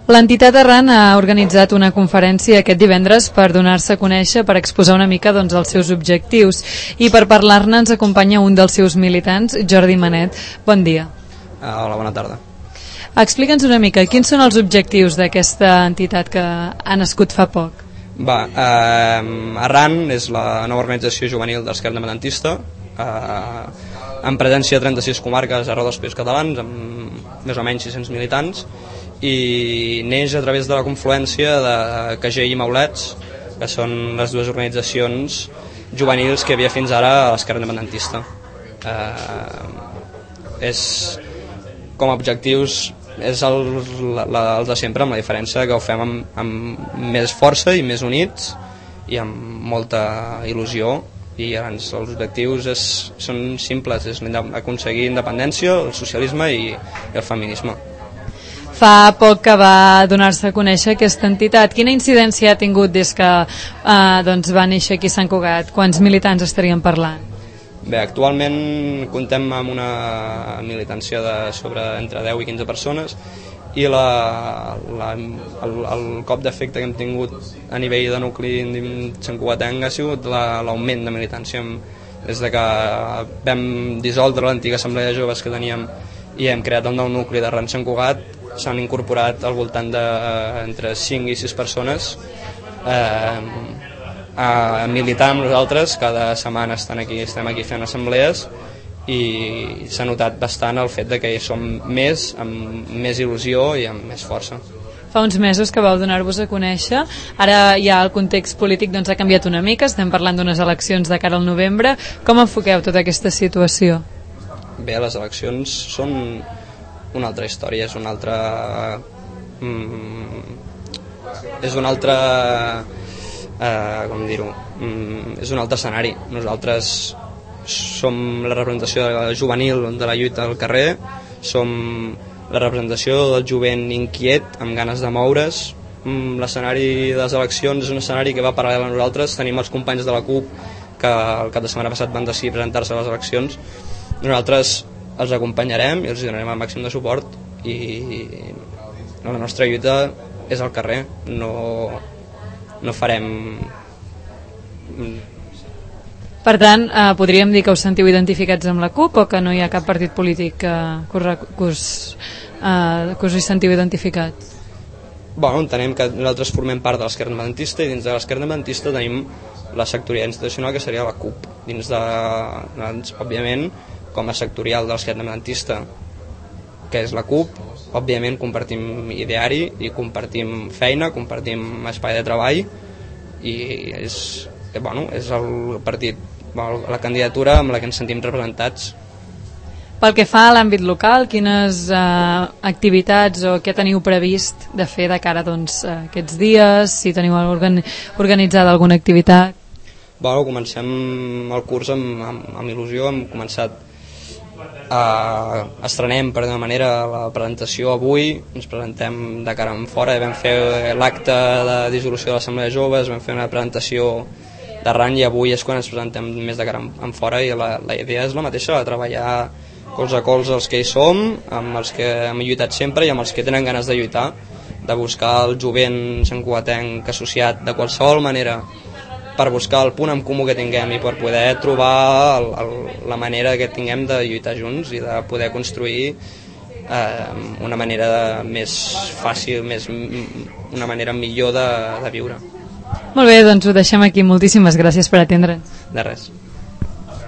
L'entitat Arran ha organitzat una conferència aquest divendres per donar-se a conèixer, per exposar una mica els seus objectius, i per parlar-ne ens acompanya un dels seus militants, Jordi Manet. Bon dia. Hola, bona tarda. Explica'ns una mica, quins són els objectius d'aquesta entitat que ha nascut fa poc? Arran és la nova organització juvenil de l'Esquerra Independentista, amb presència a 36 comarques arreu dels països catalans, amb més o menys 600 militants, i neix a través de la confluència de KGI i Maulets, que són les dues organitzacions juvenils que hi havia fins ara a l'Esquerra Independentista. Com a objectius és el de sempre, amb la diferència que ho fem amb més força i més units i amb molta il·lusió, i els objectius són simples, és aconseguir independència, el socialisme i el feminisme. Fa poc que va donar-se a conèixer aquesta entitat. Quina incidència ha tingut des que va néixer aquí a Sant Cugat? Quants militants estaríem parlant? Bé, actualment contem amb una militància de entre 10 i 15 persones, i el cop d'efecte que hem tingut a nivell de nucli santcugatenc ha sigut l'augment de militància. Des de que vam dissoldre l'antiga assemblea de joves que teníem i hem creat el nou nucli d'Arran Sant Cugat, s'han incorporat al voltant d'entre 5 i 6 persones a militar amb nosaltres. Cada setmana estem aquí fent assemblees, i s'ha notat bastant el fet de que som més, amb més il·lusió i amb més força. Fa uns mesos que vau donar-vos a conèixer, ara ja el context polític ha canviat una mica, estem parlant d'unes eleccions de cara al novembre. Com enfoqueu tota aquesta situació? Bé, les eleccions són una altra història, és un altre escenari. Nosaltres som la representació juvenil de la lluita al carrer, som la representació del jovent inquiet, amb ganes de moure's. L'escenari de les eleccions és un escenari que va paral·lel a nosaltres. Tenim els companys de la CUP que el cap de setmana passat van decidir presentar-se a les eleccions. Nosaltres els acompanyarem i els donarem el màxim de suport, i la nostra lluita és al carrer. No farem... Per tant, podríem dir que us sentiu identificats amb la CUP, o que no hi ha cap partit polític que us hi sentiu identificats? Entenem que nosaltres formem part de l'Esquerra Independentista, i dins de l'Esquerra Independentista tenim la sectorial institucional, que seria la CUP. Òbviament, com a sectorial de l'Esquerra Independentista, que és la CUP, òbviament compartim ideari i compartim feina, compartim espai de treball, i és el partit, la candidatura amb la que ens sentim representats. Pel que fa a l'àmbit local, quines activitats o què teniu previst de fer de cara aquests dies, si teniu organitzada alguna activitat? Comencem el curs amb il·lusió. Hem començat estrenem per d'una manera la presentació avui, ens presentem de cara enfora, vam fer l'acte de dissolució de l'Assemblea de Joves, vam fer una presentació d'Arran, i avui és quan ens presentem més de cara enfora, i la idea és la mateixa, de treballar colze a colze els que hi som, amb els que hem lluitat sempre i amb els que tenen ganes de lluitar, de buscar el jovent santcugatenc associat de qualsevol manera, per buscar el punt en comú que tinguem i per poder trobar la manera que tinguem de lluitar junts i de poder construir una manera més fàcil, una manera millor de viure. Molt bé, doncs ho deixem aquí. Moltíssimes gràcies per atendre'ns. De res.